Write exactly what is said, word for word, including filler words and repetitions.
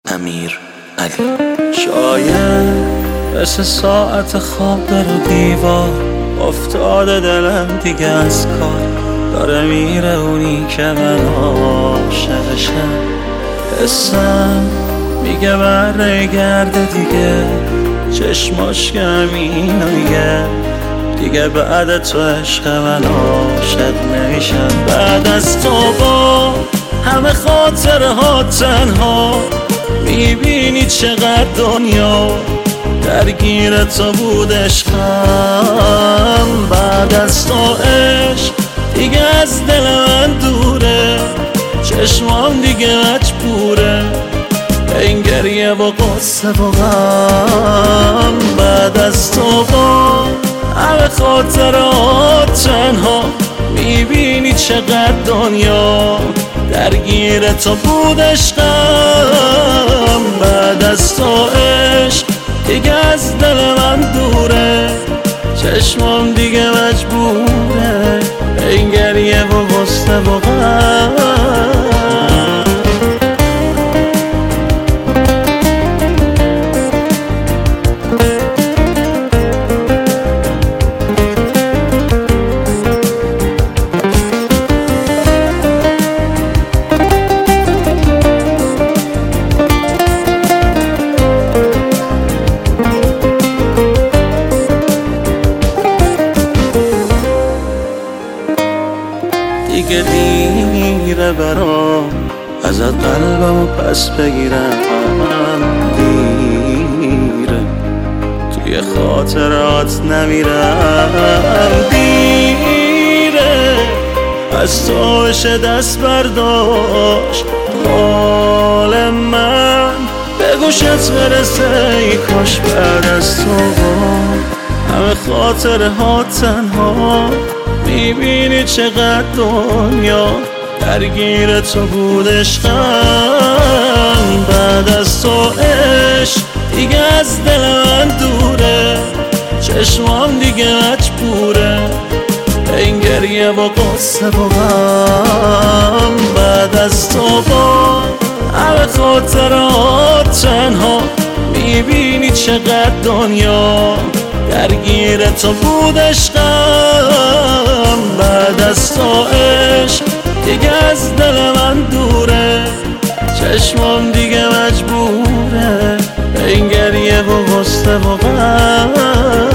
امیر علی. شاید مثل ساعت خواب در دیوار افتاده دلم دیگه از کار، داره میره اونی که من عاشقشم. حسم میگه برگرده دیگه، چشماش که همینو میگه، دیگه بعد تو عشق من عاشق نمیشم. بعد از تو با همه خاطرها تنها، میبینی چقدر دنیا درگیر تو بود عشقم. بعد از تو عشق دیگه از دل من دوره، چشمام دیگه مجبوره این گریه و قصه و غم. بعد از تو با همه خاطرات تنها، میبینی چقدر دنیا درگیر تو بود عشقم. بعد از تو عشق دیگه از دل من دوره، چشمام دیگه مجبوره این گریه و غصه و غم. دیگه دیره برام ازت قلبمو پس بگیرم، دیره توی خاطرات نمیرم، دیره از تو بشه دست برداشت حال من به گوشت برسه. ای کاش بعد از تو همه خاطرها تنها، میبینی چقدر دنیا درگیر تو بود عشقم. بعد از تو عشق دیگه از دل من دوره، چشمام دیگه مجبوره این گریه و قصه و غم. بعد از تو با همه خاطرات تنها، میبینی چقدر دنیا درگیر تو بود عشقم. بعد از تو عشق دیگه از دل من دوره، چشمام دیگه مجبوره این گریه و غصه و غم.